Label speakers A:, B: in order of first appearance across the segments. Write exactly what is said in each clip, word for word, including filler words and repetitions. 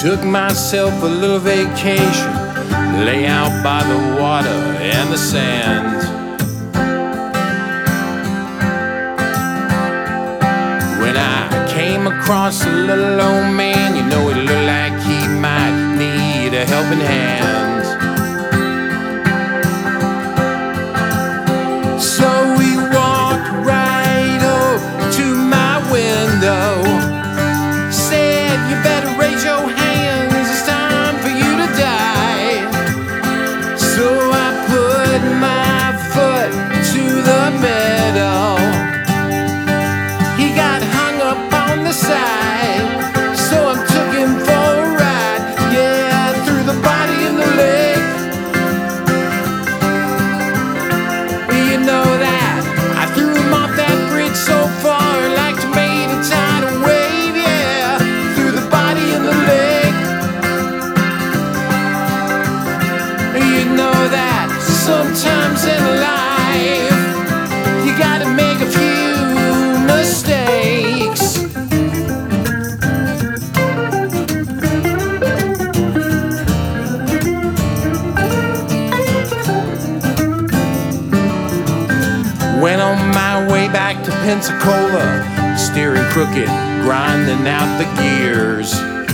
A: Took myself a little vacation, lay out by the water and the sand. When I came across a little old man, you know it looked like he might need a helping hand. So we walked right up to my window, said, you better raise your hands, it's time for you to die. So I put my foot to the metal. He got hung up on the side, so I took him for a ride. Yeah, threw the body in the lake. You know that I threw him off that bridge so far, like to made a tidal wave. Yeah, threw the body in the lake. You know that sometimes in life you gotta make a few mistakes. Went on my way back to Pensacola, steering crooked, grinding out the gears.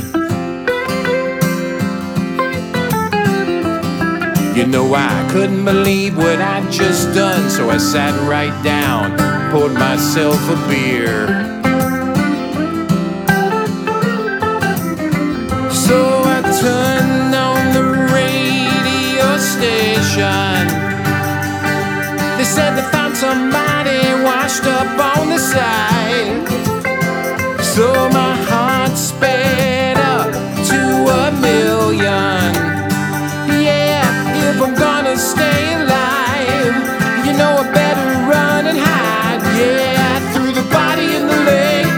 A: You know I couldn't believe what I'd just done, so I sat right down, poured myself a beer. So I turned on the radio station. They said they found somebody washed up on the side. So my heart sped up to a million. If I'm gonna stay alive, you know I better run and hide. Yeah, I threw the body in the lake.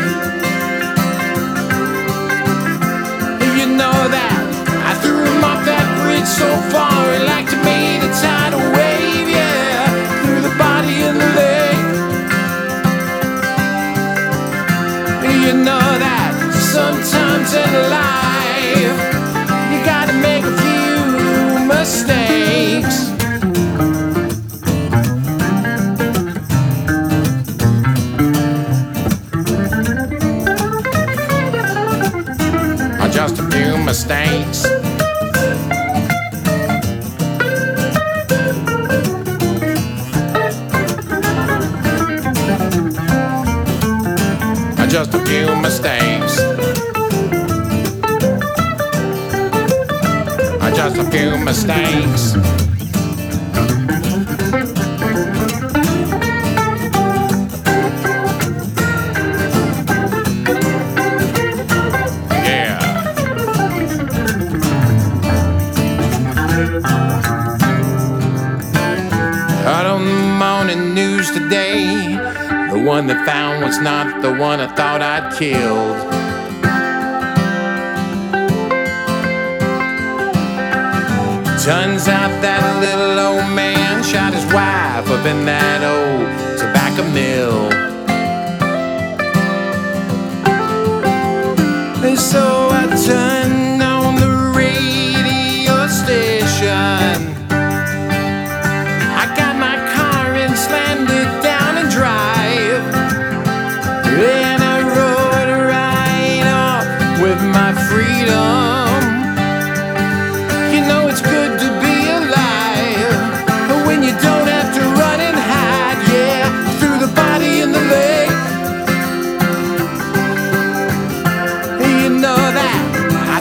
A: You know that I threw him off that bridge so far, like to made a tidal wave. Yeah, threw the body in the lake. You know that sometimes in life you gotta make a few mistakes. Just a few mistakes. Just a few mistakes. Just a few mistakes. Yeah. Heard on the morning news today, the one they found was not the one I thought I'd killed. Turns out that little old man shot his wife up in that old tobacco mill. And so I turned on the radio station. I got my car and slammed it down and drive. And I rode right off with my freedom. You know it's good to be alive when you don't have to run and hide. Yeah, threw the body in the lake. You know that I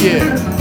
A: Yeah.